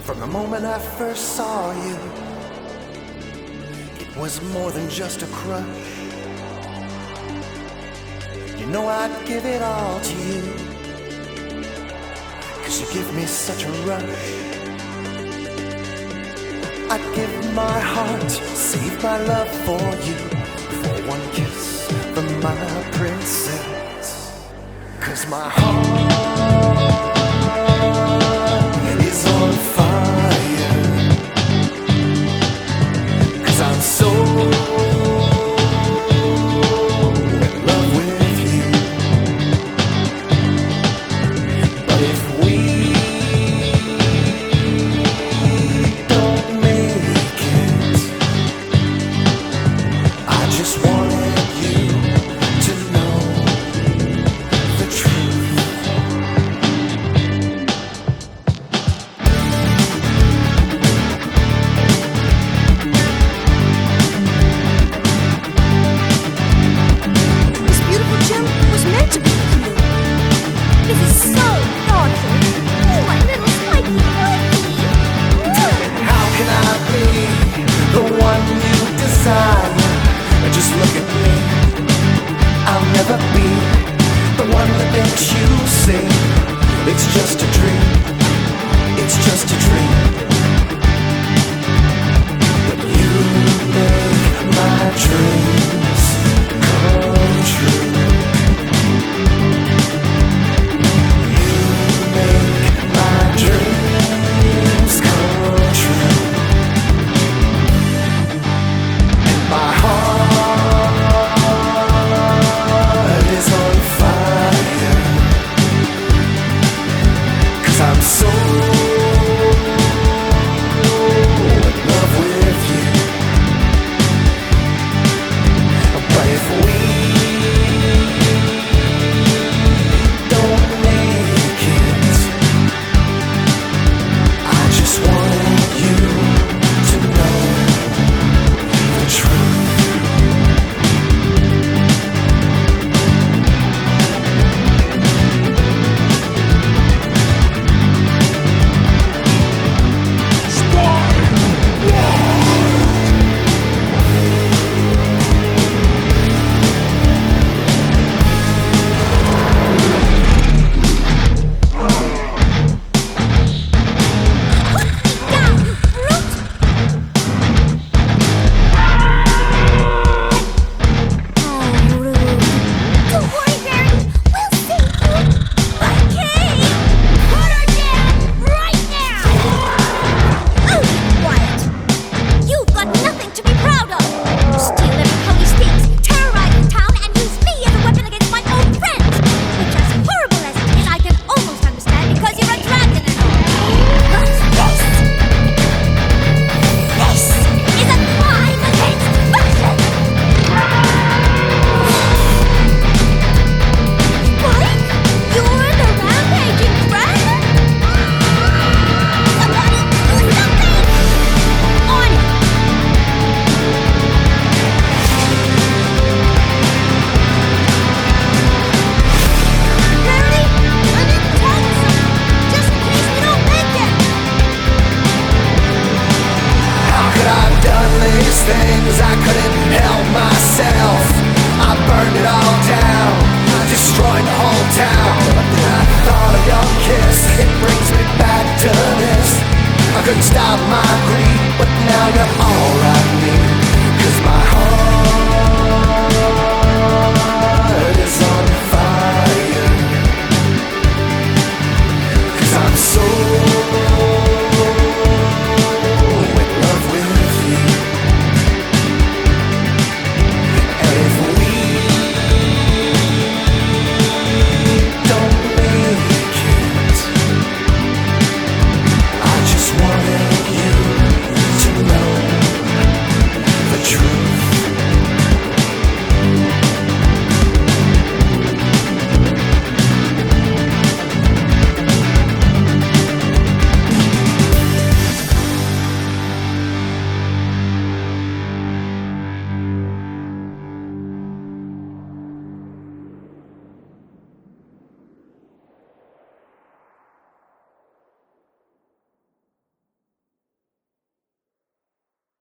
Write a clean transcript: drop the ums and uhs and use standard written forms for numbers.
From the moment I first saw you, it was more than just a crush. You know I'd give it all to you, 'cause you give me such a rush. I'd give my heart, save my love for you, for one kiss from my princess. 'Cause my heart is on fire, 'cause I'm so in love with you. But if we don't make it, I just wanted you to know the truth. This beautiful gem was meant to be with you. This is so thoughtful. Oh, my little spiky monkey. How can I be the one you desire? Just look at me. I'll never be the one that makes you sing. It's just a dream. It's just a dream. But you make my dreams come true. You make my dreams come true. And my heart is on fire, 'cause I'm so in love with you. But if we don't make it, I just wanted you to know the truth. Don't worry, Barry. We'll save you. Okay. Put her down right now. Oh, quiet. You've got nothing to be proud of. You steal every holy state, terrorize the town, and use me as a weapon against my own friends. Which, as horrible as it is, I can almost understand because you're a dragon and all. But this is a crime against fashion. Spike, you're the rampaging dragon? Somebody do something! On it! Barry, I'm in text! Just in case we don't make it! How could I have done these things? I couldn't help myself. I burned it all down, destroyed the whole town. But then I thought of your kiss, it brings me back to this. I couldn't stop my greed, but now you're all